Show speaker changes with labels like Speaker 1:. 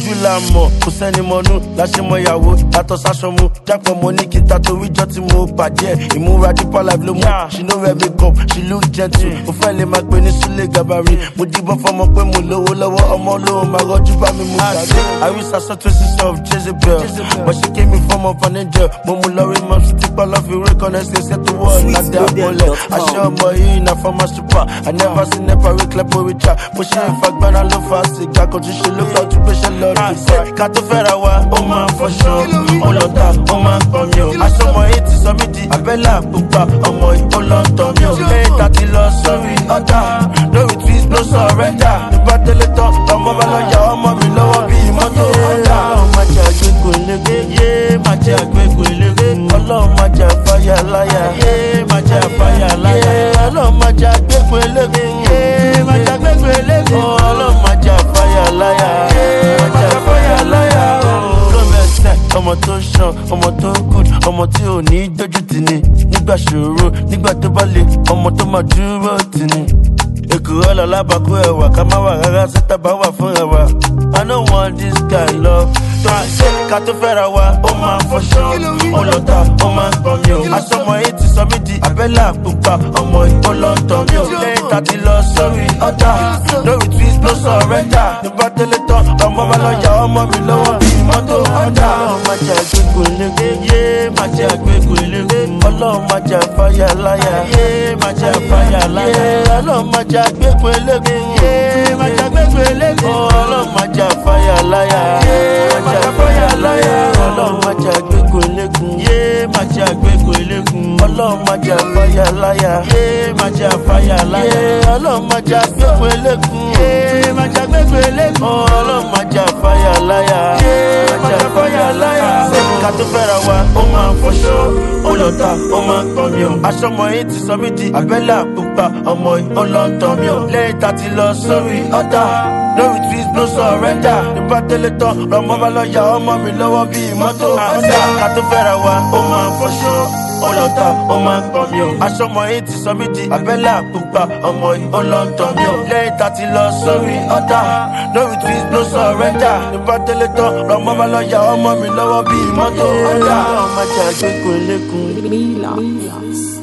Speaker 1: ojú la mọ̀ kò sẹ́ni mọ̀nú láṣẹ mọ ìyàwó látọ̀ sáṣọ mu jápọ̀ mo ní kí n ta torí ìjọ tí mo pàdé ìmúra Deeper Life ló mú she no wear makeup she look gentle mo fẹ́ lè máa gbé ní Sule Gabari mo díbọ́n fọmọ pé mo lówó lọ́wọ́ ọmọ olówó máa rọ́jú bá mi mú sáré àrísà sọ́tún of Jezebel but she came me from up an angel mo mú lọ́rí mọ́ sí tipa lọ́ fi rí kọ́nẹ́sì ṣe tó wọ́ ládé àpọ̀lẹ̀ aṣọ ọmọ yìí na former super I never seen nepa rí clepo richa mo ṣe ìfagbára ló fa sìgá kan tún ṣe ló gbọ́ tún gbéṣẹ́ lọ rí ká tó fẹ́ra wa ó máa ń fọṣọ ọlọ́ta ó máa ń pọ̀ mi o aṣọ ọmọ yìí ti sọ mí di abẹ́là pupa ọmọ yìí ó lọ ń tọ́ mi o lẹ́yìn tá ti lọ sórí ọ̀tá lórí twist ló sọ rẹ́dà nígbà tẹ́lẹ̀ tán ọmọ bá lọ yà ọmọ mi lọ́wọ́ bíi mọ́tò ọ̀tá ọlọ́run má jẹ́ àgbékò eléré yé má jẹ́ àgbékò eléré ọlọ́run má jẹ́ àfáyà láyà yé má jẹ́ àfáyà láyà ọlọ́run má jẹ́ àgbékò eléré yé má jẹ́ àgbékò eléré ọlọ́run má jẹ́ àfáyà láyà yé má jẹ́ àfáyà láyà ọmọ tó ṣan ọmọ tó good ọmọ tí ò ní dójú tì ní nígbà ṣòro nígbà tó bá le ọmọ tó máa dúró tì ní èkúrọ́ lọ lábàkú ẹ̀wà ká má wà rárá sẹ́tà bá wà fún ẹ̀wà I don't want this guy love tó a ṣe ká tó fẹ́ra wa ó máa ń fọṣọ ọlọ́ta ó máa ń pọ̀ mi o aṣọ ọmọ yìí ti sọ mí di abẹ́là pupa ọmọ yìí ó lọ ń tọ́ mi o lẹ́yìn tá ti lọ sórí ọ̀tá lórí twist ló sọ rẹ́dà nígbà tẹ́lẹ̀ tán ọmọ bá lọ yà ọmọ mi lọ́wọ́ bíi mọ́tò ọ̀tá ọlọ́run má jẹ́ àgbékò eléré yé má jẹ́ àgbékò eléré ọlọ́run má jẹ́ àfáyà láyà yé má jẹ́ àfáyà láyà ọlọ́run má jẹ́ àgbékò eléré yé má jẹ́ àgbékò eléré ọlọ́run má jẹ́ àfáyà láyà yé má jẹ́ àfáyà láyà ọlọ́run má jẹ́ àgbékò elégún yé má jẹ́ àgbékò elégún ọlọ́run má jẹ́ àfáyà láyà yé má jẹ́ àfáyà láyà ọlọ́run má jẹ́ àgbékò elégún yé má jẹ́ àgbékò elégún ọlọ́run má jẹ́ àfáyà láyà yé má jẹ́ àfáyà láyà ká tó fẹ́ra wa ó máa ń fọṣọ ọlọ́ta ó máa ń pọ̀ mi o aṣọ ọmọ yìí ti sọ mí di abẹ́là pupa ọmọ yìí ó lọ ń tọ́ mi o lẹ́yìn tá ti lọ sórí ọ̀tá lórí twist ló sọ rẹ́dà nígbà tẹ́lẹ̀ tán ọmọ bá lọ yà ọmọ mi lọ́wọ́ bíi mọ́tò ọ̀tá ká tó fẹ́ra wa ó máa ń fọṣọ ọlọ́ta ó máa ń pọ̀ mi o aṣọ ọmọ yìí ti sọ mí di abẹ́là pupa ọmọ yìí ó lọ ń tọ́ mi o lẹ́yìn tá ti lọ sórí ọ̀tá lórí twist ló sọ rẹ́dà nígbà tẹ́lẹ̀ tán ọmọ bá lọ yà ọmọ mi lọ́wọ́ bíi mọ́tò ọ̀tá ọmọ jẹ́ àgbékò elégún.